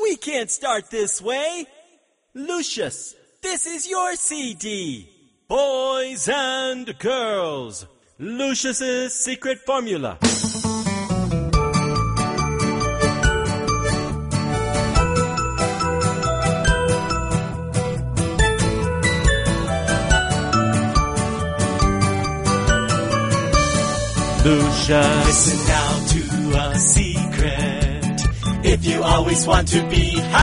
We can't start this way. Lucius, this is your CD. Boys and girls, Lucius's secret formula. Lucius, listen now to a secret. If you always want to be